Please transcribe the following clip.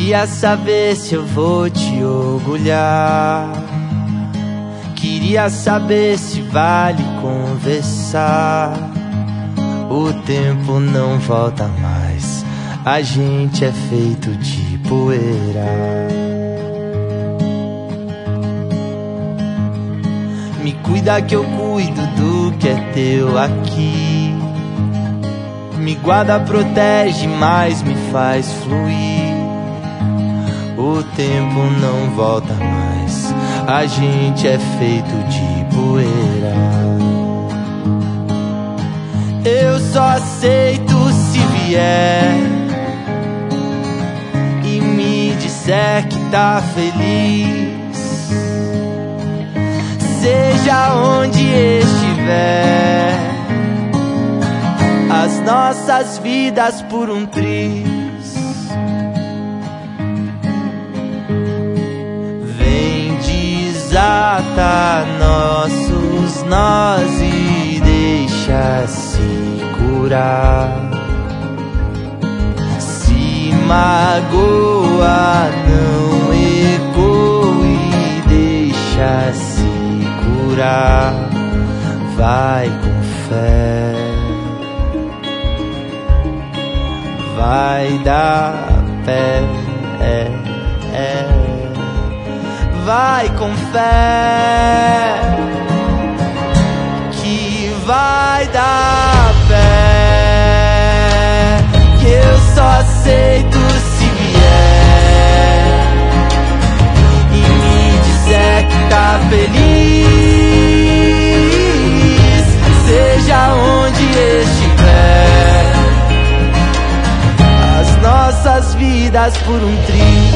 Queria saber se eu vou te orgulhar. Queria saber se vale conversar. O tempo não volta mais, a gente é feito de poeira. Me cuida que eu cuido do que é teu aqui. Me guarda, protege, mas me faz fluir. O tempo não volta mais, a gente é feito de poeira. Eu só aceito se vier e me disser que tá feliz. Seja onde estiver, as nossas vidas por um triz. Vem, desata nossos nós e deixa se curar. Se magoa, não ecoe, deixa se curar. Vai com fé, vai dar pé, vai com fé, que vai dar pé, que eu só aceito se vier e me disser que tá feliz. Seja onde estiver, as nossas vidas por um triz.